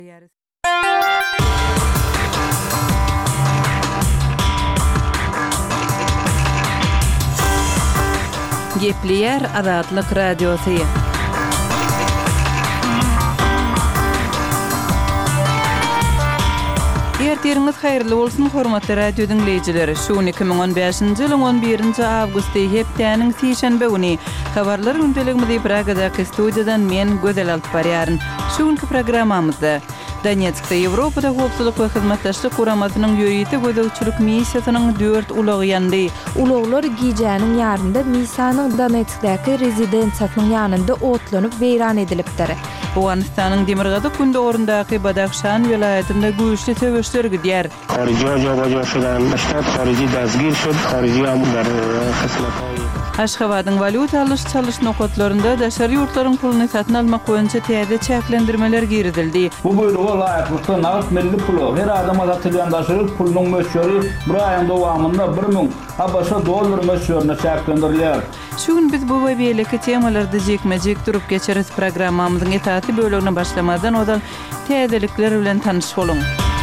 Gepleyer Azatlyk Radiosy. Ertiriňiz haýyrly bolsun hormatly radio dinleýijileri. Şu 2015-nji ýylyň 11-nji awgusty hepdeniň sişenbe güni habarlar gündeligimizi Pragadaky studiýadan men Gözel alyp barýaryn. Şu günki programmamyzda Donetskda Ýewropada howpsuzlyk we hyzmatdaşlyk guramasynyň ýöýeti gödөгçülük missiýasynyň 4 ulagy ýandy. Ulaglar gijäniň ýarynda Misanyň Donetskdaky rezidensiýasynyň ýanynda otlanyp weýran edilipdir. Awganistanyň Demirgazy Kundorundaky Badakhşan welaýatynda güýçli töweşler gidýär. Haryjy ýabaja şulan başlap haryjy dazgir şud haryjy amlar hyzmatly. Aşgabatyň valyuta alyş çalyş nokatlarynda daşary ýurtlaryň puluny satyn almak boýunça täze çäklendirmeler giridildi. Bu buyrug'a laýyklykda nagd milli pulu her adama satylýan daşary pulunyň möçleri bir aýyň dowamynda 1000 habaşa dollar möçlerine çäklendirilýär. Şu gün biz bu we beýleki temalarda jekmejek durup geçeriz. Programmamyzyň etaty bölügine başlamadan odan täzelikler bilen tanyş boluň.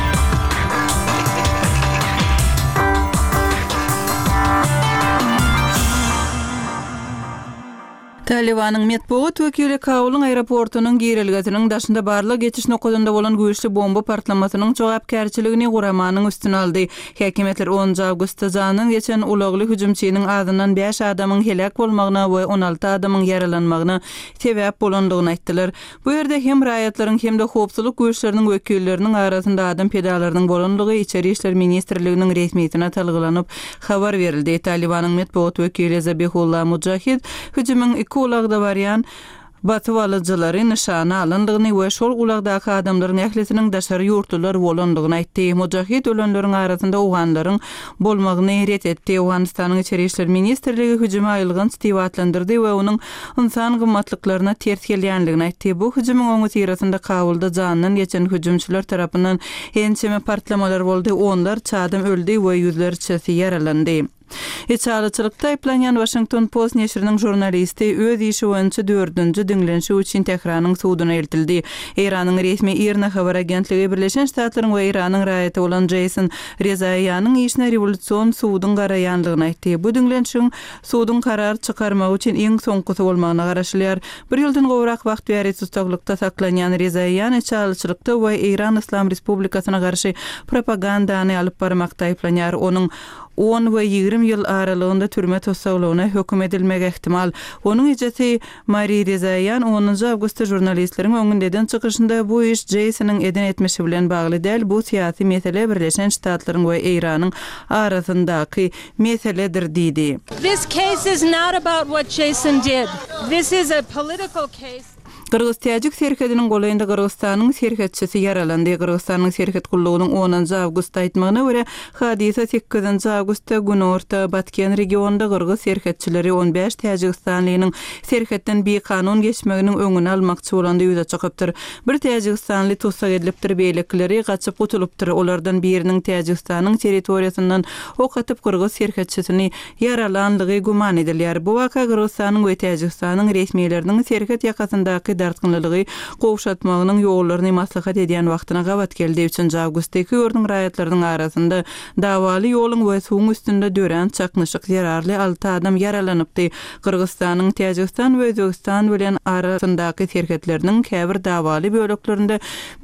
Talibanyň metbuat wekili Kabulyň aeroportunyň girilgäsiniň daşynda barlyk geçiş nokatynda bolan güýçli bomba partlamasynyň jogapkärçiligini guramanyň üstüne aldy. Häkimetler 10 awgustda janyň geçen ulagly hüjümçiniň azyndan 5 adamyň helak bolmagyna we 16 adamyň yaralanmagyna sebäp bolandygyny aýtdylar. Bu ýerde hem raýatlaryň hem de howpsuzlyk güýçleriniň wekilleriniň arasynda adam pedalarynyň bolandygy Içeri işler ministrliginiň resmiýetine talgylanyp habar berildi. Talibanyň metbuat wekili Zabihullah Mujahid hüjümüň ulagda barýan batyp alyjylary nişana alyndygyny we şol ulagdaky adamlaryň ählesiniň daşary ýurtlar bolandygyny aýtdy. Mujahid ölenleriň arasynda uganlaryň bolmagyny ret etdi. Awganistanyň Içeri işler ministrligi hüjüme aýylgyn stiwatlandyrdy we onuň insan gymmatlyklaryna ters gelýänligini aýtdy. Bu hüjümüň oňy tirasynda Kabulda janyň geçen hüjümçiler tarapyndan ençeme partlamalar boldy. Onlar çadym öldi we ýüzlerçesi yaralandy. Eçalyçylykda aýplanýan Washington Post neşriniň jurnalisti öz işi boýunça 4-nji diňlenşi üçin Tehranyň suwdyna eltildi. Iranyň resmi IRNA habar agentligi Birleşen Ştatlaryň we Iranyň raýaty bolan Jason Rezaýanyň işine rewolýusiýon suwdyň garaýanlygyny aýtdy. Bu diňlenşiň suwdyň karar çykarmak üçin iň soňkysy bolmagyna garaşylýar. Bir ýyldan gowrak wagt we tutuklykda saklanýan Rezaýan eçalyçylykda we Iran Islam Respublikasyna garşy propagandany alyp barmakda aýplanýar. Onuň 10 we 20 ýyl aralygynda türme tosaglygyna hökm edilmek ehtimal. Onuň ejeti Mari Rezaýan 10 awgustda jurnalistleriň öňünden çykyşynda bu iş Jasonyň eden etmesi bilen bagly däl, bu syýasy mesele Birleşen Ştatlaryň we Iranyň arasyndaky meseledir diýdi. This case is not about what Jason did. This is a political case. Kırgız Täjik serhediniň golaýynda Kırgızstanyň serhetçisi yaralandy. Kırgızstanyň serhet gullugynyň 10 awgustda aýtmagyna görä, hadisa 8 awgustda günorta Batken regionunda Kırgız serhetçileri 15 Täjikstanlynyň serhetden bir kanun geçmeginiň öňüni almakçy bolanda ýüze çykypdyr. Bir Täjikstanly tutsak edilipdir, beýlekleri gaçyp gutulupdyr. Olardan biriniň Täjikstanyň territoriýasyndan ok atyp Kırgız serhetçisini yaralandygy guman edilýär. Bu waka Kırgızstanyň we Täjikstanyň resmiýetleriniň serhet ýakasyndaky dartgynlygy gowşatmagynyň ýollaryny maslahat edýän wagtyna gabat geldi. 3 awgustdaky ýurdun raýatlarynyň arasynda dawaly ýoluň we suwuň üstünde dören çaknyşyk zararly 6 adam yaralanypdy. Kırgızstanyň Täjikistan we Özbegistan bilen arasyndaky serhetleriniň käbir dawaly böleklerinde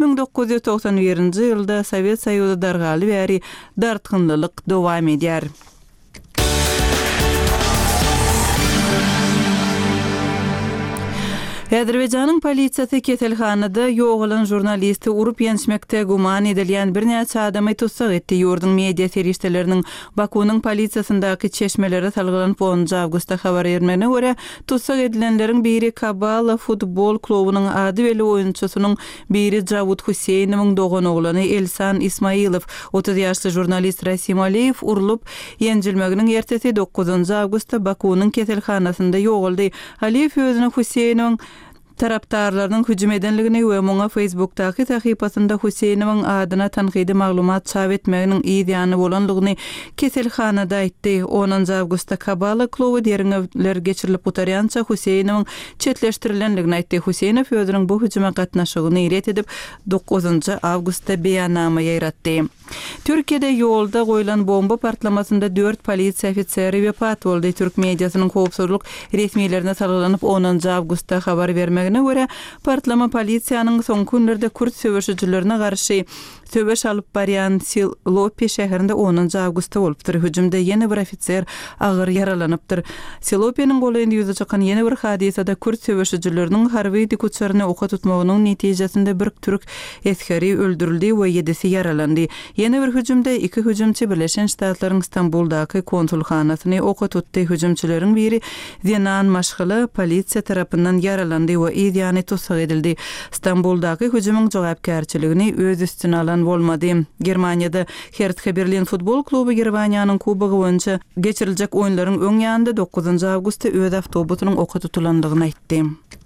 1991-nji ýylda Sowet Soýuzy dargaly bäri dartgynlylyk dowam edýär. Azerbaýjanyň polisiýasy keselhanada ýoğulan jurnalisti urup ýenişmekde guman edilýän bir näçe adamy tutsak etdi. Ýurdun media serişdeleriniň Bakunyň polisiýasyndaky çeşmelere salgylanyp 10 awgustda habar bermegine görä, tutsak edilenleriň biri Kabala futbol klubynyň ady beli oýunçusynyň biri Javud Huseýnowyň dogan oglany Elsan Ismailow, 30 ýaşly jurnalist Rasim Aliyev urulup ýenjilmeginiň ertesi 9 awgustda Bakunyň keselhanasynda ýoğuldy. Aliyew özüne Huseýnowyň taraptarlarynyň hüjüm edenligini we muňa Facebookdaky tahypatynda Hüseynowyň adyna tanqidi maglumat çap etmeginiň ýany bolanlygyny keselhanada aýtdy. 10 awgustda Kabala kluby deriňler geçirilip utarýança Hüseynowyň çetleşdirilenligini aýtdy. Hüseynow özüniň bu hüjüme gatnaşygyny ret edip 9 awgustda beýannama ýaratdy. Türkiýede ýolda goýulan bomba partlamasynda 4 polisiýa ofiseri wepat boldy. Türk mediasynyň howpsuzlyk resmiýetlerine salgylanyp 10 awgustda habar bermegine görä, partlama polisiýanyň soňky günlerde Kürt söwüşçilerine garşy söwüş alyp barýan Silopi şäherinde 10 awgustda bolupdyr. Hüjümde ýene bir ofisier agyr yaralanypdyr. Silopiniň goýulan ýüze çykan ýene bir hadisede Kürt söwüşçileriniň harby dikutçaryny oka tutmagynyň netijesinde bir türk eskeri öldürildi we 7-si yaralandy. Ýene bir hüjümde 2 hüjümçi Birleşen Ştatlaryň Istanbuldaky konsulhanasyny oka tutdy. Hüjümçileriň biri Zenan Maşgaly polisiýa tarapyndan yaralandy we ýany tutsak edildi. Istanbuldaky hüjümüň jogapkärçiligini öz üstüne alan bolmady. Germaniýada Hertha Berlin futbol kluby Germaniýanyň kubogy boýunça geçiriljek oýunlaryň öň ýanynda 9 awgustda öz awtobusynyň oka tutulandygyny aýtdy.